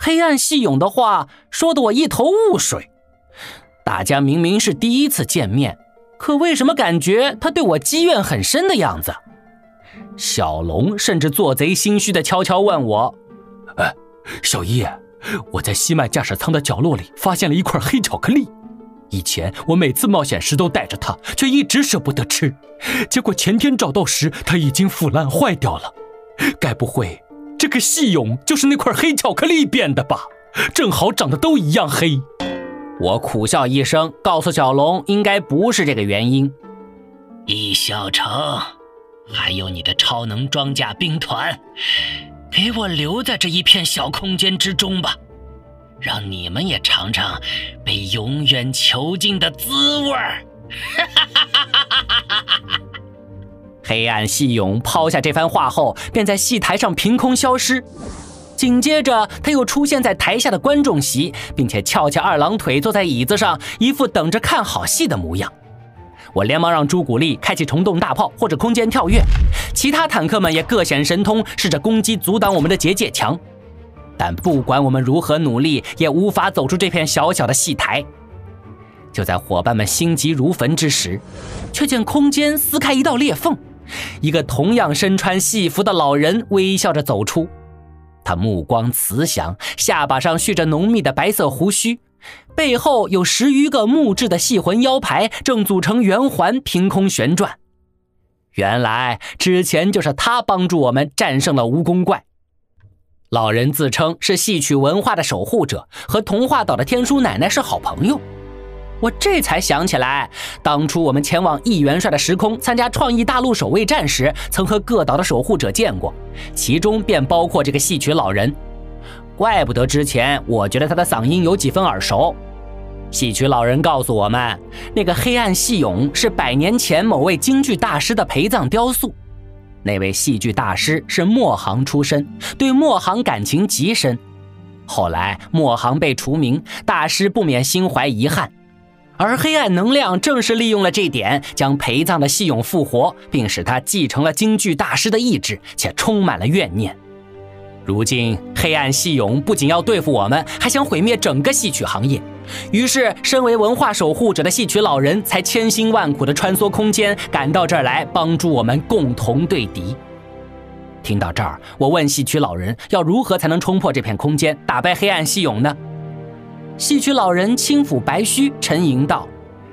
黑暗细勇的话说得我一头雾水。大家明明是第一次见面，可为什么感觉他对我积怨很深的样子？小龙甚至做贼心虚的悄悄问我： 小一，我在西麦驾驶舱的角落里发现了一块黑巧克力，以前我每次冒险时都带着它，却一直舍不得吃，结果前天找到时它已经腐烂坏掉了。该不会这个细勇就是那块黑巧克力变的吧？正好长得都一样黑。 我苦笑一声，告诉小龙应该不是这个原因。 易小成，还有你的超能装甲兵团，给我留在这一片小空间之中吧，让你们也尝尝被永远囚禁的滋味儿。 黑暗细勇抛下这番话后，便在戏台上凭空消失。紧接着他又出现在台下的观众席，并且翘起二郎腿坐在椅子上，一副等着看好戏的模样。我连忙让朱古力开启虫洞大炮或者空间跳跃，其他坦克们也各显神通，试着攻击阻挡我们的结界墙。但不管我们如何努力，也无法走出这片小小的戏台。就在伙伴们心急如焚之时，却见空间撕开一道裂缝，一个同样身穿戏服的老人微笑着走出。他目光慈祥，下巴上蓄着浓密的白色胡须，背后有10余个木质的戏魂腰牌正组成圆环凭空旋转。原来之前就是他帮助我们战胜了蜈蚣怪。老人自称是戏曲文化的守护者，和童话岛的天书奶奶是好朋友。我这才想起来，当初我们前往易元帅的时空参加创意大陆守卫战时，曾和各岛的守护者见过，其中便包括这个戏曲老人。怪不得之前我觉得他的嗓音有几分耳熟。戏曲老人告诉我们，那个黑暗细勇是100年前某位京剧大师的陪葬雕塑。那位戏剧大师是墨行出身，对墨行感情极深。后来墨行被除名，大师不免心怀遗憾。而黑暗能量正是利用了这点，将陪葬的细勇复活，并使他继承了京剧大师的意志，且充满了怨念。如今黑暗细勇不仅要对付我们，还想毁灭整个戏曲行业。于是身为文化守护者的戏曲老人才千辛万苦地穿梭空间，赶到这儿来帮助我们共同对敌。听到这儿，我问戏曲老人要如何才能冲破这片空间，打败黑暗细勇呢？戏曲老人轻抚白须，沉吟道：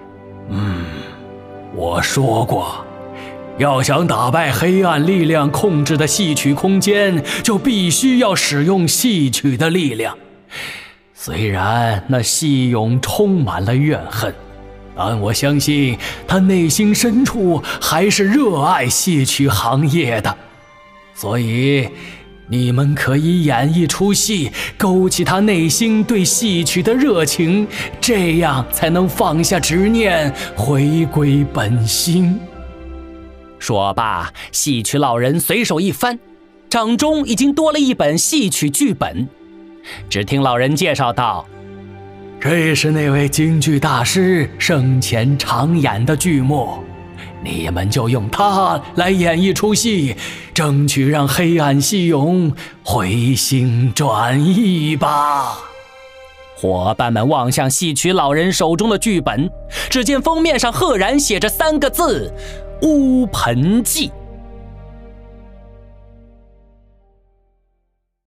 我说过，要想打败黑暗力量控制的戏曲空间，就必须要使用戏曲的力量。虽然那细勇充满了怨恨，但我相信他内心深处还是热爱戏曲行业的。所以你们可以演一出戏，勾起他内心对戏曲的热情，这样才能放下执念，回归本心。 说罢，戏曲老人随手一翻，掌中已经多了一本戏曲剧本。只听老人介绍道： 这是那位京剧大师生前常演的剧目，你们就用它来演一出戏，争取让黑暗细勇回心转意吧。 伙伴们望向戏曲老人手中的剧本，只见封面上赫然写着3个字：乌盆记。